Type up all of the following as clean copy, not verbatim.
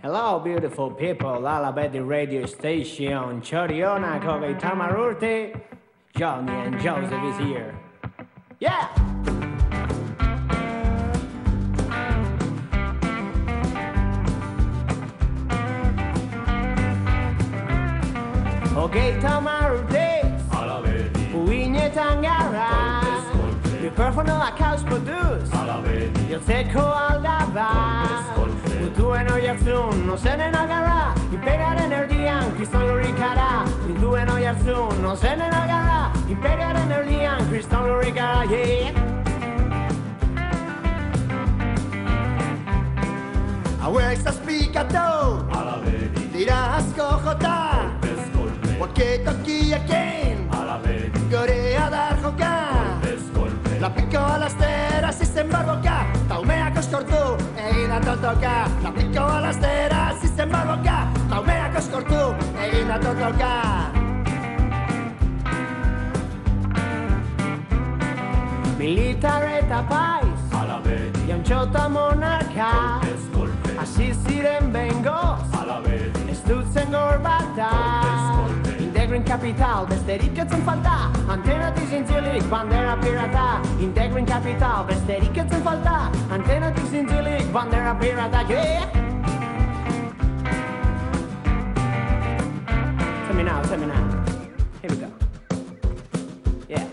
Hello, beautiful people, Alabedi radio station. Choriona, Kobe Tamarurte. Johnny and Joseph is here. Yeah! Okay, Tamarurte. Alabedi. Uinetan gara. Mi perfono a caus produce. Alabedi. Yo teko aldaba. Duen oiarzun, no zenen agarra, imperiaren erdian, kriston lurikara. Duen oiarzun, no zenen agarra, imperiaren erdian, kriston lurikara, yeah. Hauek zazpikatu, Alabedi, dira asko jota, walkie-talkieekin, Alabedi, gore adar joka, lapiko alastera zizen barboka, taumeak oskortu, egin atotoka. Lapiko alastera zizen barboka, taumeak oskortu, egin atotoka. Militar eta paiz, Alabedi, jantxota monarka, hasi ziren bengoz, Alabedi, ez dutzen gorbata. Integrin kapital, besterik etzen falta, antenatik zintzilik, bandera pirata. Integrin kapital, besterik etzen falta, antenatik zintzilik, bandera pirata, yeah! Tell me now. Here we go. Yeah.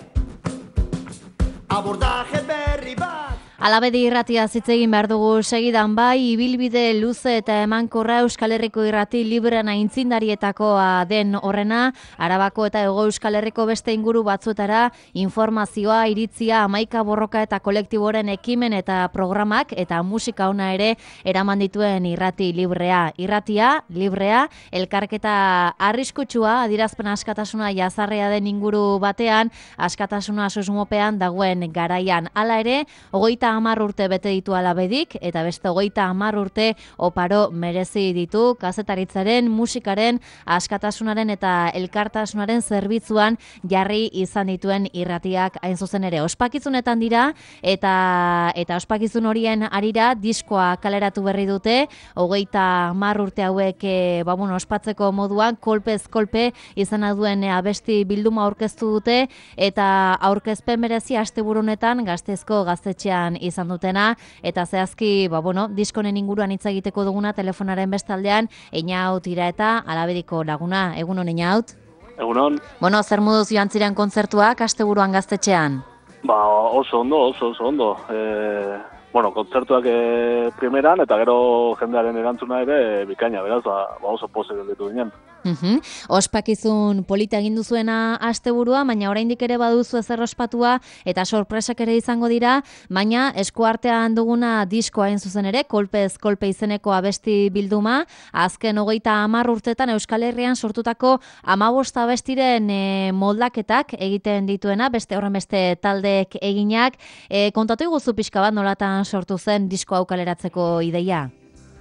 Abordaje berri bat. Alabedi irratia hitz egin behar dugu segidan bai, ibilbide luze eta emankorra Euskal Herriko irrati librean aintzindarietakoa den horrena, Arabako eta Hego Euskal Herriko beste inguru batzuetara informazioa, iritzia, hamaika borroka eta kolektiboren ekimen eta programak eta musika ona ere eraman dituen irrati librea. Irratia, librea, elkarketa arriskutsua, adierazpen askatasuna jazarrea den inguru batean, askatasuna susmopean dagoen garaian. Hala ere, 30 urte bete ditu Alabedik, eta beste 30 urte oparo merezi ditu kazetaritzaren, musikaren, askatasunaren eta elkartasunaren zerbitzuan jarri izan dituen irratiak hain zuzen ere. Ospakizunetan dira, eta ospakizun horien arira diskoa kaleratu berri dute, 30 urte hauek ospatzeko moduan, kolpez kolpe izan duen abesti bilduma aurkeztu dute, eta aurkezpen berezi asteburunetan Gasteizko gaztetxean izan dutena, eta zehazki, diskonen inguruan hitz egiteko duguna telefonaren bestaldean, Einaut Iraeta, Alabediko laguna. Egunon, Einaut? Egunon. Zer moduz joan ziren kontzertuak asteburuan gaztetxean? Oso ondo. Kontzertuak primeran, eta gero jendearen erantzuna ere bikaina, beraz, oso pozik ditu ginen. Ospakizun polita egin duzuena asteburua, baina oraindik ere baduzu ezer ospatua eta sorpresak ere izango dira, baina eskuartean duguna diskoa hain zuzen ere, kolpez kolpe izeneko abesti bilduma, azken 30 urtetan Euskal Herrian sortutako 15 abestiren moldaketak egiten dituena, horren beste taldeek eginak. Kontatu iguzu pixka bat nolatan sortu zen disko hau kaleratzeko ideia?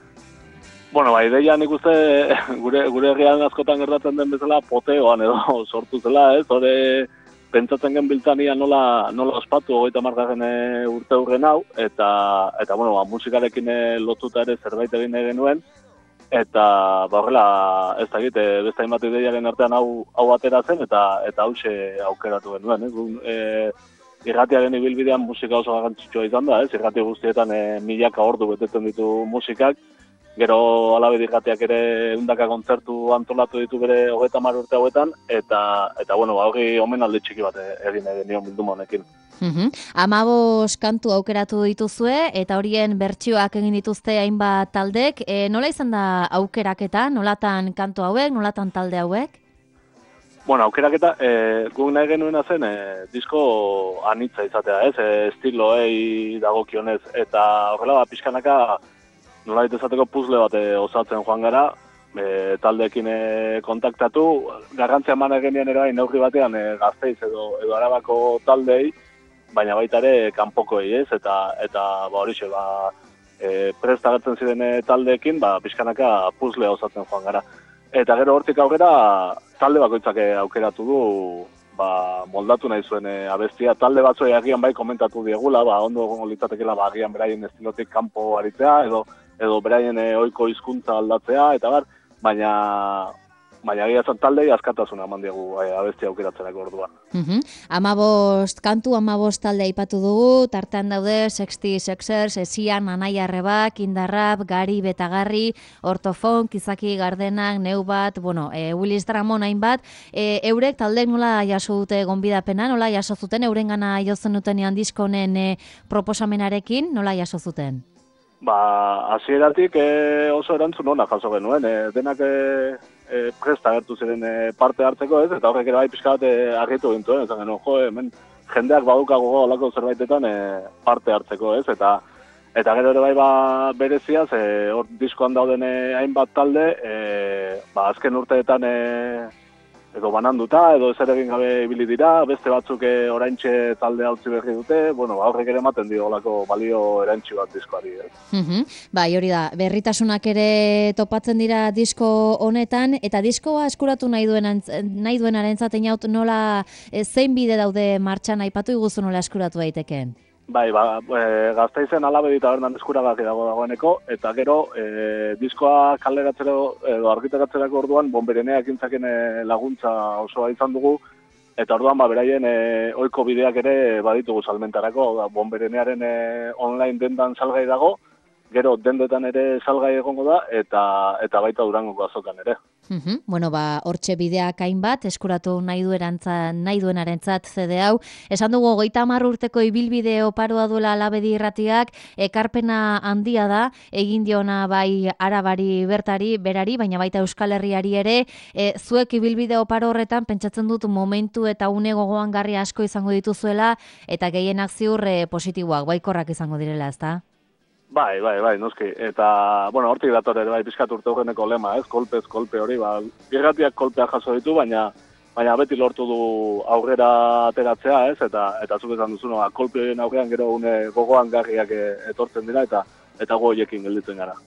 Ideia nik uste gure herrian askotan gertatzen den bezala poteoan edo sortu zela, ez? Hore pentsatzen gen biltzania nola ospatu 30. urte hurren hau, eta musikarekin lotuta ere zerbait egin genuen, eta horrela, ez da beste hainbat ideiaren artean hau atera zen, eta hause aukeratu genuen, ez? Irratiaren ibilbidean musika oso garrantzitsua izan da, ez? Irrati guztietan milaka ordu betetzen ditu musikak, gero Alabedi irratiak ere 100 kontzertu antolatu ditu bere 30 urte hauetan, eta hori omenaldi txiki bat egin nion bilduma honekin. 15 kantu aukeratu dituzue, eta horien bertsioak egin dituzte hainbat taldek. Nola izan da aukeraketa? Nolatan kantu hauek, nolatan talde hauek? Aukeraketa, guk nahi genuena zen disko anitza izatea, ez? Estiloei dagokionez, eta horrela pixkanaka nola ditezateko puzzle bat osatzen joan gara, taldeekin kontaktatu, garrantzia eman egenean ere neurri batean Gasteiz edo Arabako taldei, baina baita ere kanpokoei, ez? Eta horixe, prest agertzen ziren taldeekin, pixkanaka puzzle osatzen joan gara. Eta gero hortik aurrera, talde bakoitzak aukeratu du, moldatu nahi zuen abestia. Talde batzuei agian bai komentatu diegula, ondo litzatekeela agian beraien estilotik kanpo aritzea, edo edo beraien ohiko hizkuntza aldatzea, eta bar, baina egia zan taldei askatasuna eman diegu abesti aukeratzerako orduan. 15 kantu, 15 talde aipatu dugu, tartean daude Sexty Sexers, Esian, Anaia Arrebak, Indarrap, Gari Betagarri, Ortofon, Kizaki Gardenak, Neubat, Willis Dramon hainbat, eurek taldeek nola jaso dute gonbidapena, nola jaso zuten, eurengana jotzen dutenean disko honen proposamenarekin, nola jaso zuten? Hasieratik oso erantzun ona jaso genuen, denak presta agertu ziren parte hartzeko, ez? Eta horrek ere bai pixka bat argitu gintuen, ez genuen, hemen jendeak badukago olako zerbaitetan parte hartzeko, ez? Eta gero ere bai bereziaz, hor diskoan dauden hainbat talde, azken urteetan edo bananduta, edo zer egin gabe ibili dira, beste batzuk oraintxe talde hautzi berri dute, horrek ere ematen dio olako balio erantzi bat diskoari. Bai, hori da, berritasunak ere topatzen dira disko honetan, eta diskoa eskuratu nahi duenarentzat einaut nola zein bide daude martxan aipatu iguzu nola eskuratu daitekeen? Bai, Gasteizen Alabedi tabernan eskuragarri dagoeneko, eta gero diskoa kaleratzero edo argitaratzerako orduan bonbereneak intzaken laguntza osoa izan dugu, eta orduan beraien ohiko bideak ere baditugu salmentarako, bonberenearen online dendan salgai dago, gero dendetan ere salgai egongo da, eta baita Durangoko azokan ere. Hortxe bideak hainbat, eskuratu nahi duenarentzat CD hau. Esan dugu 30 urteko ibilbide oparoa duela Alabedi irratiak, ekarpena handia da, egin diona bai Arabari berari, baina baita Euskal Herriari ere, zuek ibilbide oparo horretan pentsatzen dut momentu eta une gogoangarri asko izango dituzuela, eta gehienak ziur positiboak, baikorrak izango direla, ezta? Bai, noski. Eta, hortik dator ere, pixkat urte horreneko lema, ez? Kolpez, kolpe hori, irratiak kolpea jaso ditu, baina beti lortu du aurrera ateratzea, ez? Eta zuk esan duzu, kolpe horien aurrean gero une gogoan garriak etortzen dira, eta goiekin gelditzen gara.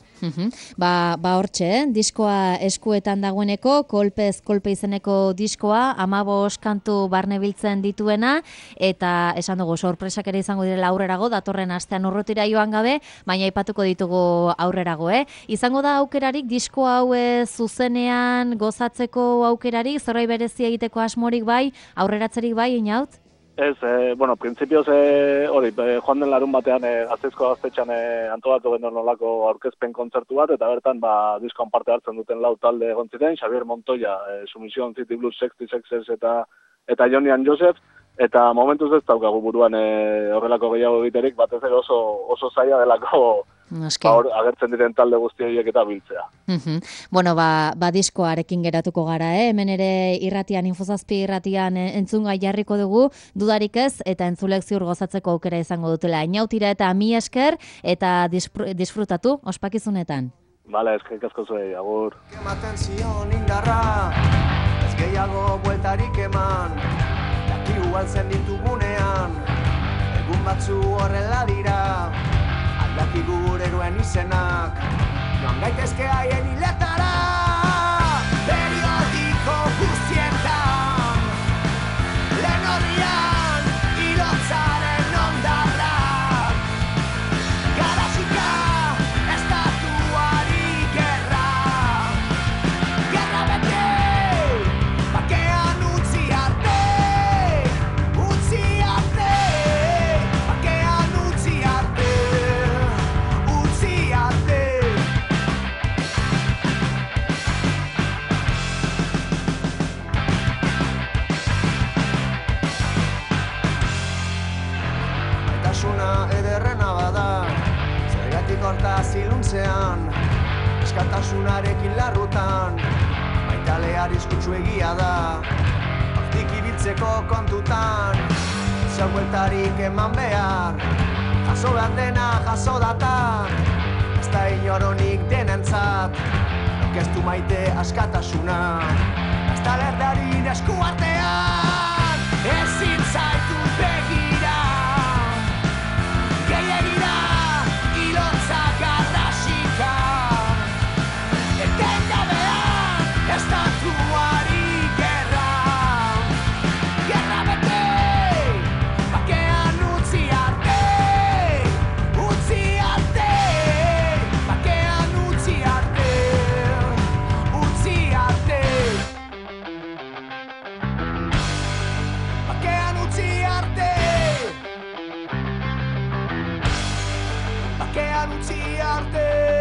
Hortxe, diskoa eskuetan dagoeneko, kolpez kolpe izeneko diskoa, 15 kantu barne biltzen dituena, eta esan dugu sorpresak ere izango direla aurrerago, datorren astean urrutira joan gabe, baina aipatuko ditugu aurrerago, Izango da aukerarik disko hau zuzenean gozatzeko aukerarik, zerbait berezi egiteko asmorik bai, aurreratzerik bai, inaut? Ez, printzipioz hori, joan den larun batean Gasteizko gaztetxean antolatu genuen nolako aurkezpen kontzertu bat, eta bertan diskoan parte hartzen duten 4 talde egon ziren, Xavier Montoya, Sumision City Blues, Sexty Sexers eta Jonian Joseph, eta momentuz ez daukagu buruan horrelako gehiago egiterik, batez ere oso zaila delako agertzen diren talde guzti horiek eta biltzea. Diskoarekin geratuko gara, hemen ere irratian, Infozazpi irratian entzungai jarriko dugu, dudarik ez, eta entzulek ziur gozatzeko aukera izango dutela. Inautira eta mi esker, eta disfrutatu, ospakizunetan. Bale, eskerrik asko zuei, agur. Ematen zion indarra, ez gehiago bueltarik eman, dakigu altzen ditugunean, egun batzu horrela dira, aldakigu gureruen izenak, joan gaitezke haien hiletara, periodiko guztietan, lehen horrian, ilotzaren ondarrak, garasika, estatuari gerra bete, bakean utzi arte, bakean utzi arte. Ederrena bada, zergatik hortaz iluntzean, eskatasunarekin larrutan, maitale arriskutsu egia da, hortik ibiltzeko kontutan, zeu bueltarik eman behar, jaso behar dena jaso datan, ez da inoronik denentzat, orkestu maite askatasuna, ez da lerdarin esku artean, ezin zaitu begira. Gehiagira, ilotza garrasika, etengabean, estatuari gerra bete, bakean utzi arte, bakean bakean utzi arte